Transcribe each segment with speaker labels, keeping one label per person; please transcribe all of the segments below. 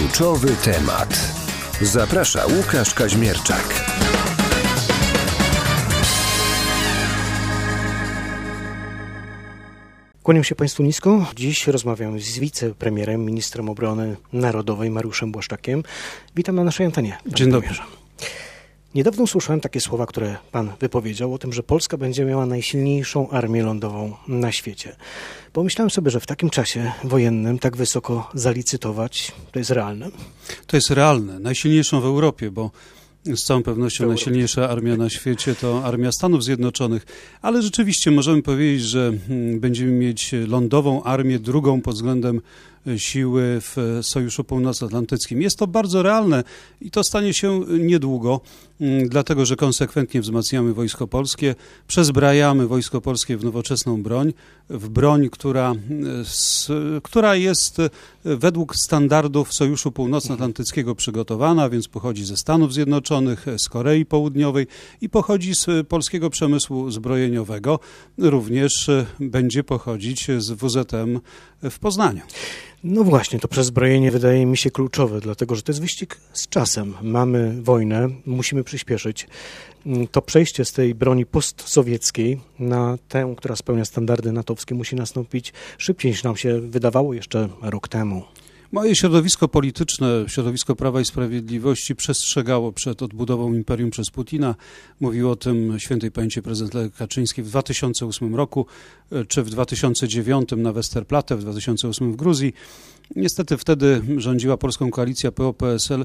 Speaker 1: Kluczowy temat. Zaprasza Łukasz Kaźmierczak.
Speaker 2: Kłaniam się Państwu nisko. Dziś rozmawiam z wicepremierem, ministrem obrony narodowej Mariuszem Błaszczakiem. Witam na naszej antenie.
Speaker 3: Dzień dobry.
Speaker 2: Niedawno usłyszałem takie słowa, które Pan wypowiedział o tym, że Polska będzie miała najsilniejszą armię lądową na świecie. Pomyślałem sobie, że w takim czasie wojennym tak wysoko zalicytować, to jest realne?
Speaker 3: To jest realne. Najsilniejszą w Europie, bo z całą pewnością najsilniejsza armia na świecie to armia Stanów Zjednoczonych, ale rzeczywiście możemy powiedzieć, że będziemy mieć lądową armię, drugą pod względem siły w Sojuszu Północnoatlantyckim. Jest to bardzo realne i to stanie się niedługo, dlatego że konsekwentnie wzmacniamy Wojsko Polskie, przezbrajamy Wojsko Polskie w nowoczesną broń, w broń, która jest według standardów Sojuszu Północnoatlantyckiego przygotowana, więc pochodzi ze Stanów Zjednoczonych, z Korei Południowej i pochodzi z polskiego przemysłu zbrojeniowego. Również będzie pochodzić z WZM w Poznaniu.
Speaker 2: No właśnie, to przezbrojenie wydaje mi się kluczowe, dlatego że to jest wyścig z czasem. Mamy wojnę, musimy przyspieszyć. To przejście z tej broni postsowieckiej na tę, która spełnia standardy natowskie, musi nastąpić szybciej niż nam się wydawało jeszcze rok temu.
Speaker 3: Moje środowisko polityczne, środowisko Prawa i Sprawiedliwości przestrzegało przed odbudową imperium przez Putina. Mówił o tym świętej pamięci prezydent Lech Kaczyński w 2008 roku, czy w 2009 na Westerplatte, w 2008 w Gruzji. Niestety wtedy rządziła polską koalicja PO-PSL.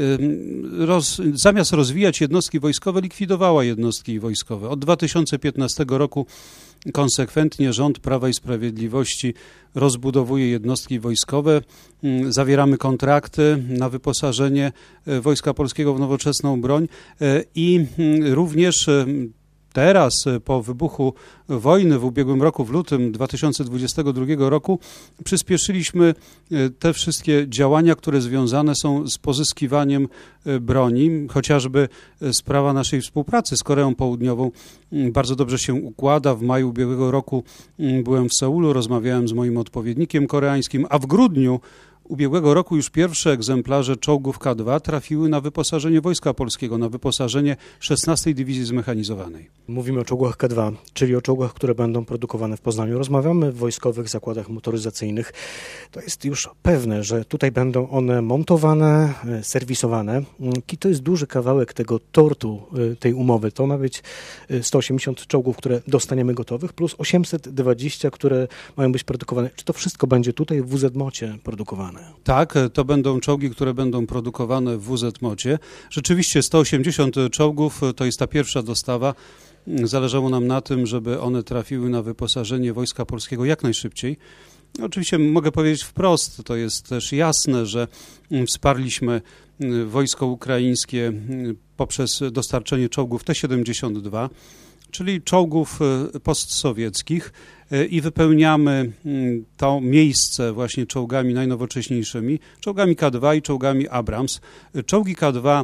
Speaker 3: Zamiast rozwijać jednostki wojskowe, likwidowała jednostki wojskowe. Od 2015 roku konsekwentnie rząd Prawa i Sprawiedliwości rozbudowuje jednostki wojskowe. Zawieramy kontrakty na wyposażenie Wojska Polskiego w nowoczesną broń i również teraz, po wybuchu wojny w ubiegłym roku, w lutym 2022 roku, przyspieszyliśmy te wszystkie działania, które związane są z pozyskiwaniem broni. Chociażby sprawa naszej współpracy z Koreą Południową bardzo dobrze się układa. W maju ubiegłego roku byłem w Seulu, rozmawiałem z moim odpowiednikiem koreańskim, a w grudniu ubiegłego roku już pierwsze egzemplarze czołgów K2 trafiły na wyposażenie Wojska Polskiego, na wyposażenie 16. Dywizji Zmechanizowanej.
Speaker 2: Mówimy o czołgach K2, czyli o czołgach, które będą produkowane w Poznaniu. Rozmawiamy w wojskowych zakładach motoryzacyjnych. To jest już pewne, że tutaj będą one montowane, serwisowane. I to jest duży kawałek tego tortu, tej umowy. To ma być 180 czołgów, które dostaniemy gotowych, plus 820, które mają być produkowane. Czy to wszystko będzie tutaj w WZM-ocie produkowane?
Speaker 3: Tak, to będą czołgi, które będą produkowane w WZM-ocie. Rzeczywiście 180 czołgów to jest ta pierwsza dostawa. Zależało nam na tym, żeby one trafiły na wyposażenie Wojska Polskiego jak najszybciej. Oczywiście mogę powiedzieć wprost, to jest też jasne, że wsparliśmy wojsko ukraińskie poprzez dostarczenie czołgów T-72, czyli czołgów postsowieckich, i wypełniamy to miejsce właśnie czołgami najnowocześniejszymi, czołgami K2 i czołgami Abrams. Czołgi K2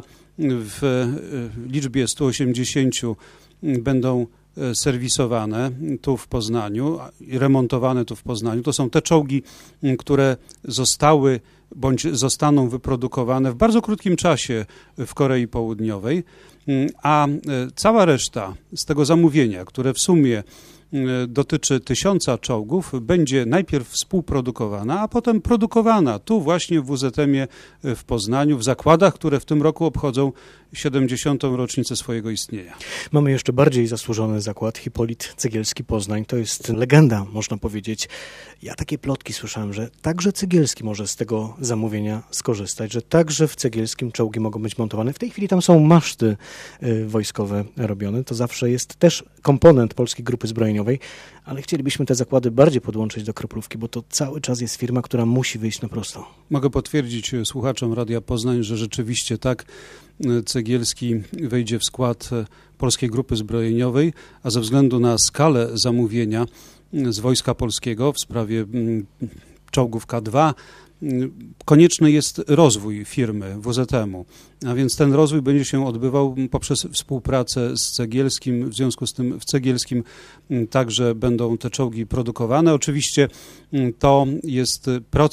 Speaker 3: w liczbie 180 będą serwisowane tu w Poznaniu, remontowane tu w Poznaniu. To są te czołgi, które zostały bądź zostaną wyprodukowane w bardzo krótkim czasie w Korei Południowej, a cała reszta z tego zamówienia, które w sumie dotyczy 1000 czołgów, będzie najpierw współprodukowana, a potem produkowana tu właśnie w WZM-ie w Poznaniu, w zakładach, które w tym roku obchodzą 70. rocznicę swojego istnienia.
Speaker 2: Mamy jeszcze bardziej zasłużony zakład, Hipolit Cegielski Poznań. To jest legenda, można powiedzieć. Ja takie plotki słyszałem, że także Cegielski może z tego zamówienia skorzystać, że także w Cegielskim czołgi mogą być montowane. W tej chwili tam są maszty wojskowe robione. To zawsze jest też komponent Polskiej Grupy Zbrojeniowej, ale chcielibyśmy te zakłady bardziej podłączyć do kroplówki, bo to cały czas jest firma, która musi wyjść na prosto.
Speaker 3: Mogę potwierdzić słuchaczom Radia Poznań, że rzeczywiście tak, Cegielski wejdzie w skład Polskiej Grupy Zbrojeniowej, a ze względu na skalę zamówienia z Wojska Polskiego w sprawie czołgów K2 konieczny jest rozwój firmy WZM-u, a więc ten rozwój będzie się odbywał poprzez współpracę z Cegielskim. W związku z tym w Cegielskim także będą te czołgi produkowane. Oczywiście to jest proces,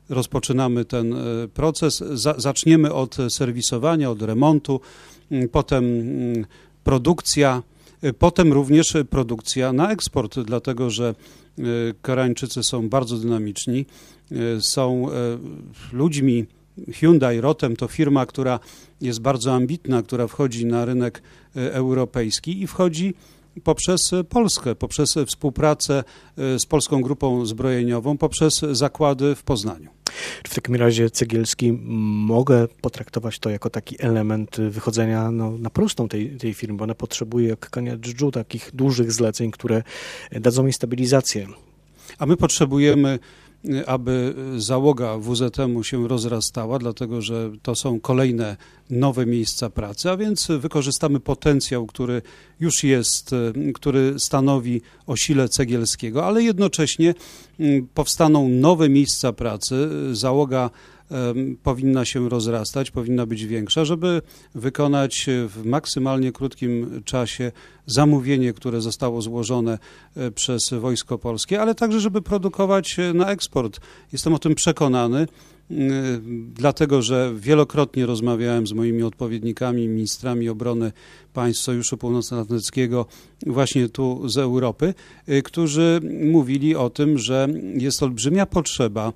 Speaker 3: rozpoczynamy ten proces. Zaczniemy od serwisowania, od remontu, potem produkcja, potem również produkcja na eksport, dlatego że Koreańczycy są bardzo dynamiczni, są ludźmi. Hyundai Rotem to firma, która jest bardzo ambitna, która wchodzi na rynek europejski i wchodzi poprzez Polskę, poprzez współpracę z Polską Grupą Zbrojeniową, poprzez zakłady w Poznaniu.
Speaker 2: Czy w takim razie Cegielski mogę potraktować to jako taki element wychodzenia na prostą tej firmy, bo ona potrzebuje jak kania dżdżu takich dużych zleceń, które dadzą jej stabilizację.
Speaker 3: A my potrzebujemy, aby załoga WZM-u się rozrastała, dlatego że to są kolejne nowe miejsca pracy, a więc wykorzystamy potencjał, który już jest, który stanowi o sile Cegielskiego, ale jednocześnie powstaną nowe miejsca pracy. Załoga powinna się rozrastać, powinna być większa, żeby wykonać w maksymalnie krótkim czasie zamówienie, które zostało złożone przez Wojsko Polskie, ale także, żeby produkować na eksport. Jestem o tym przekonany, dlatego że wielokrotnie rozmawiałem z moimi odpowiednikami, ministrami obrony państw Sojuszu Północnoatlantyckiego właśnie tu z Europy, którzy mówili o tym, że jest olbrzymia potrzeba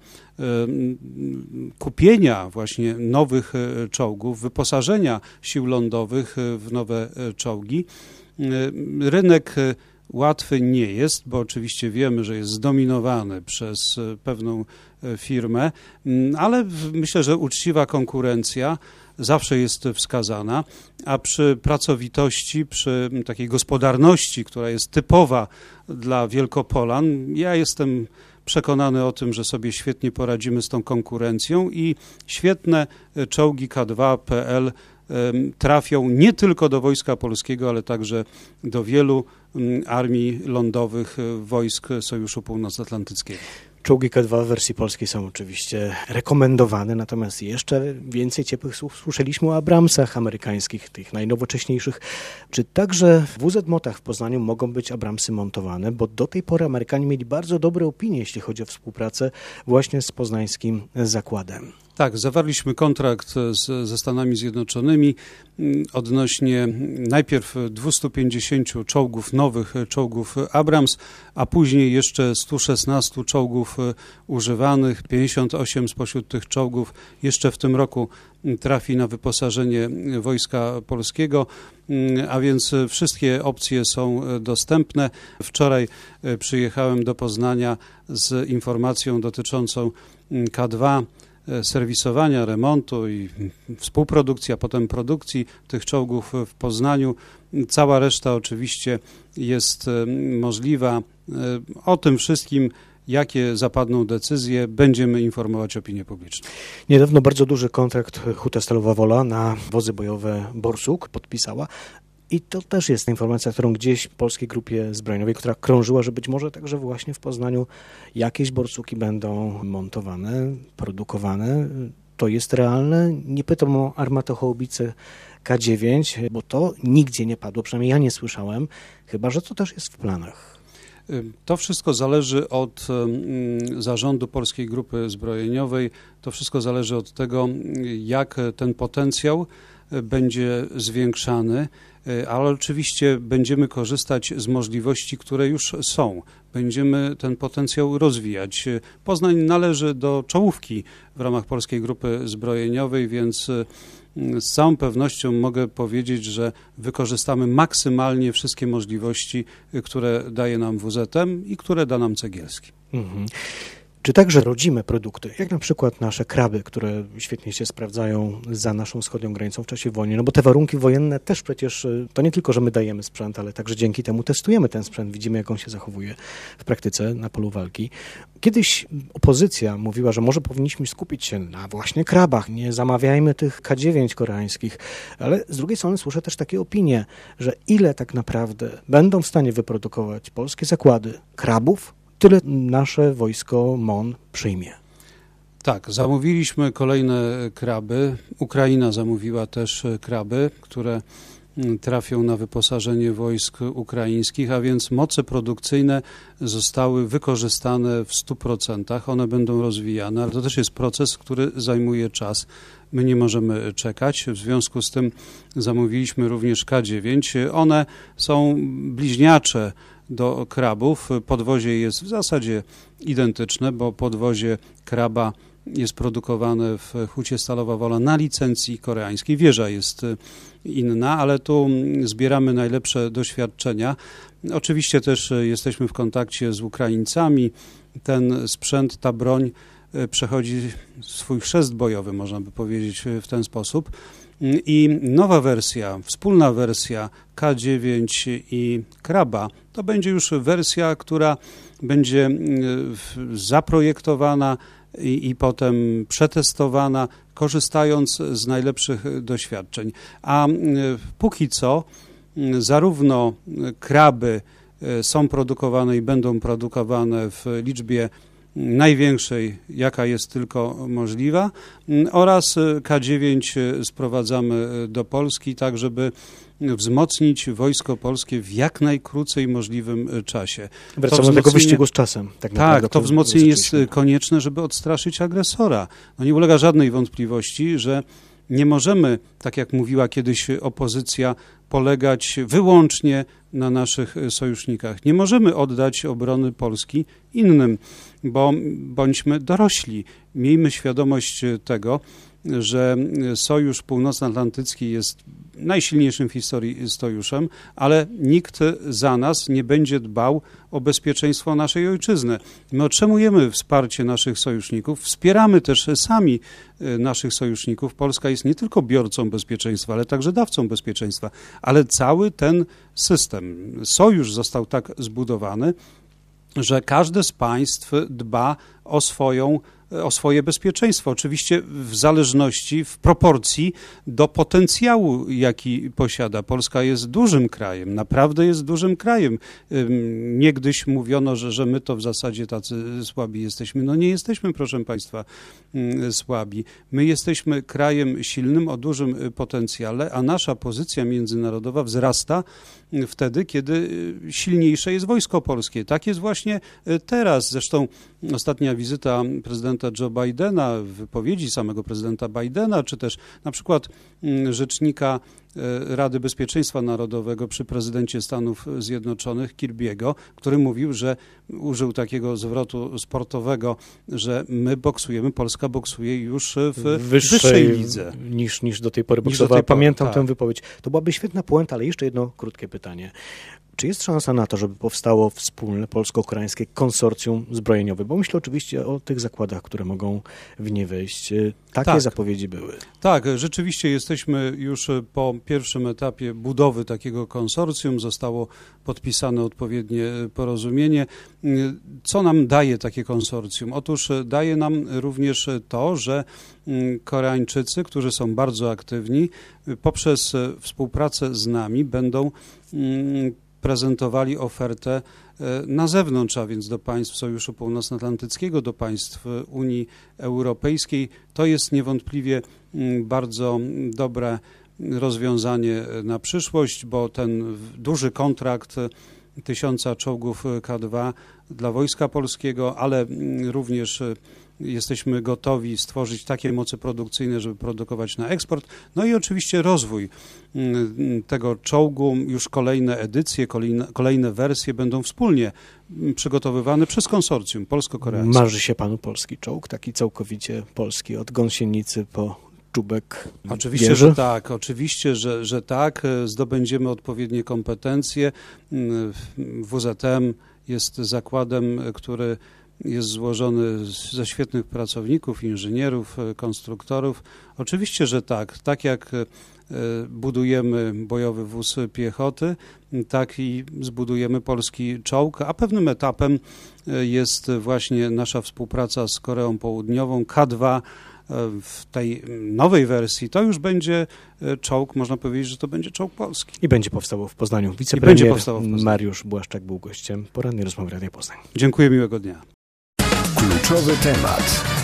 Speaker 3: kupienia właśnie nowych czołgów, wyposażenia sił lądowych w nowe czołgi. Rynek łatwy nie jest, bo oczywiście wiemy, że jest zdominowany przez pewną firmę, ale myślę, że uczciwa konkurencja zawsze jest wskazana, a przy pracowitości, przy takiej gospodarności, która jest typowa dla Wielkopolan, ja jestem przekonany o tym, że sobie świetnie poradzimy z tą konkurencją i świetne czołgi K2PL trafią nie tylko do Wojska Polskiego, ale także do wielu armii lądowych wojsk Sojuszu Północnoatlantyckiego.
Speaker 2: Czołgi K2 w wersji polskiej są oczywiście rekomendowane, natomiast jeszcze więcej ciepłych słów słyszeliśmy o Abramsach amerykańskich, tych najnowocześniejszych. Czy także w WZ-MOT-ach w Poznaniu mogą być Abramsy montowane? Bo do tej pory Amerykanie mieli bardzo dobre opinie, jeśli chodzi o współpracę właśnie z poznańskim zakładem.
Speaker 3: Tak, zawarliśmy kontrakt ze Stanami Zjednoczonymi odnośnie najpierw 250 czołgów, nowych czołgów Abrams, a później jeszcze 116 czołgów używanych. 58 spośród tych czołgów jeszcze w tym roku trafi na wyposażenie Wojska Polskiego, a więc wszystkie opcje są dostępne. Wczoraj przyjechałem do Poznania z informacją dotyczącą K2, serwisowania, remontu i współprodukcji, a potem produkcji tych czołgów w Poznaniu. Cała reszta oczywiście jest możliwa. O tym wszystkim, jakie zapadną decyzje, będziemy informować opinię publiczną.
Speaker 2: Niedawno bardzo duży kontrakt Huta Stalowa Wola na wozy bojowe Borsuk podpisała. I to też jest informacja, którą gdzieś w Polskiej Grupie Zbrojeniowej, która krążyła, że być może także właśnie w Poznaniu jakieś borsuki będą montowane, produkowane. To jest realne. Nie pytam o armatochaubice K9, bo to nigdzie nie padło, przynajmniej ja nie słyszałem, chyba że to też jest w planach.
Speaker 3: To wszystko zależy od zarządu Polskiej Grupy Zbrojeniowej. To wszystko zależy od tego, jak ten potencjał będzie zwiększany, ale oczywiście będziemy korzystać z możliwości, które już są. Będziemy ten potencjał rozwijać. Poznań należy do czołówki w ramach Polskiej Grupy Zbrojeniowej, więc z całą pewnością mogę powiedzieć, że wykorzystamy maksymalnie wszystkie możliwości, które daje nam WZM i które da nam Cegielski.
Speaker 2: Czy także rodzime produkty, jak na przykład nasze kraby, które świetnie się sprawdzają za naszą wschodnią granicą w czasie wojny, no bo te warunki wojenne też przecież, to nie tylko, że my dajemy sprzęt, ale także dzięki temu testujemy ten sprzęt, widzimy jak on się zachowuje w praktyce na polu walki. Kiedyś opozycja mówiła, że może powinniśmy skupić się na właśnie krabach, nie zamawiajmy tych K9 koreańskich, ale z drugiej strony słyszę też takie opinie, że ile tak naprawdę będą w stanie wyprodukować polskie zakłady krabów, tyle nasze wojsko MON przyjmie.
Speaker 3: Tak, zamówiliśmy kolejne kraby. Ukraina zamówiła też kraby, które trafią na wyposażenie wojsk ukraińskich, a więc moce produkcyjne zostały wykorzystane w 100%. One będą rozwijane, ale to też jest proces, który zajmuje czas. My nie możemy czekać, w związku z tym zamówiliśmy również K9. One są bliźniacze do krabów. Podwozie jest w zasadzie identyczne, bo podwozie kraba jest produkowane w Hucie Stalowa Wola na licencji koreańskiej. Wieża jest inna, ale tu zbieramy najlepsze doświadczenia. Oczywiście też jesteśmy w kontakcie z Ukraińcami. Ten sprzęt, ta broń przechodzi swój chrzest bojowy, można by powiedzieć w ten sposób. I nowa wersja, wspólna wersja K9 i kraba, to będzie już wersja, która będzie zaprojektowana i potem przetestowana, korzystając z najlepszych doświadczeń. A póki co zarówno kraby są produkowane i będą produkowane w liczbie największej, jaka jest tylko możliwa, oraz K9 sprowadzamy do Polski, tak żeby wzmocnić wojsko polskie w jak najkrócej możliwym czasie.
Speaker 2: Wracamy do tego wyścigu z czasem.
Speaker 3: Tak, to wzmocnienie jest konieczne, żeby odstraszyć agresora. No nie ulega żadnej wątpliwości, że nie możemy, tak jak mówiła kiedyś opozycja, polegać wyłącznie na naszych sojusznikach. Nie możemy oddać obrony Polski innym, bo bądźmy dorośli. Miejmy świadomość tego, że Sojusz Północnoatlantycki jest najsilniejszym w historii sojuszem, ale nikt za nas nie będzie dbał o bezpieczeństwo naszej ojczyzny. My otrzymujemy wsparcie naszych sojuszników, wspieramy też sami naszych sojuszników. Polska jest nie tylko biorcą bezpieczeństwa, ale także dawcą bezpieczeństwa. Ale cały ten system, sojusz został tak zbudowany, że każde z państw dba o swoje bezpieczeństwo. Oczywiście w zależności, w proporcji do potencjału, jaki posiada. Polska jest dużym krajem, naprawdę jest dużym krajem. Niegdyś mówiono, że my to w zasadzie tacy słabi jesteśmy. No nie jesteśmy, proszę Państwa, słabi. My jesteśmy krajem silnym, o dużym potencjale, a nasza pozycja międzynarodowa wzrasta wtedy, kiedy silniejsze jest wojsko polskie. Tak jest właśnie teraz. Zresztą ostatnia wizyta prezydenta Joe Bidena, wypowiedzi samego prezydenta Bidena, czy też na przykład rzecznika Rady Bezpieczeństwa Narodowego przy prezydencie Stanów Zjednoczonych Kirby'ego, który mówił, że użył takiego zwrotu sportowego, że my boksujemy, Polska boksuje już w wyższej lidze.
Speaker 2: Niż do tej pory boksowała. Pamiętam tę wypowiedź. To byłaby świetna puenta, ale jeszcze jedno krótkie pytanie. Czy jest szansa na to, żeby powstało wspólne polsko-koreańskie konsorcjum zbrojeniowe? Bo myślę oczywiście o tych zakładach, które mogą w nie wejść. Takie zapowiedzi były.
Speaker 3: Tak, rzeczywiście jesteśmy już po pierwszym etapie budowy takiego konsorcjum. Zostało podpisane odpowiednie porozumienie. Co nam daje takie konsorcjum? Otóż daje nam również to, że Koreańczycy, którzy są bardzo aktywni, poprzez współpracę z nami będą prezentowali ofertę na zewnątrz, a więc do państw Sojuszu Północnoatlantyckiego, do państw Unii Europejskiej. To jest niewątpliwie bardzo dobre rozwiązanie na przyszłość, bo ten duży kontrakt 1000 czołgów K2 dla Wojska Polskiego, ale również jesteśmy gotowi stworzyć takie moce produkcyjne, żeby produkować na eksport. No i oczywiście rozwój tego czołgu, już kolejne edycje, kolejne wersje będą wspólnie przygotowywane przez konsorcjum polsko-koreańskie.
Speaker 2: Marzy się panu polski czołg, taki całkowicie polski, od gąsienicy po czubek
Speaker 3: Oczywiście, że tak. Oczywiście, że tak. Zdobędziemy odpowiednie kompetencje. WZM jest zakładem, który jest złożony ze świetnych pracowników, inżynierów, konstruktorów. Oczywiście, że tak. Tak jak budujemy bojowy wóz piechoty, tak i zbudujemy polski czołg, a pewnym etapem jest właśnie nasza współpraca z Koreą Południową. K2 w tej nowej wersji to już będzie czołg, można powiedzieć, że to będzie czołg polski.
Speaker 2: I będzie powstało w Poznaniu. Wicepremier Mariusz Błaszczak był gościem porannej rozmowy Radia Poznań.
Speaker 3: Dziękuję, miłego dnia.
Speaker 1: Kluczowy temat.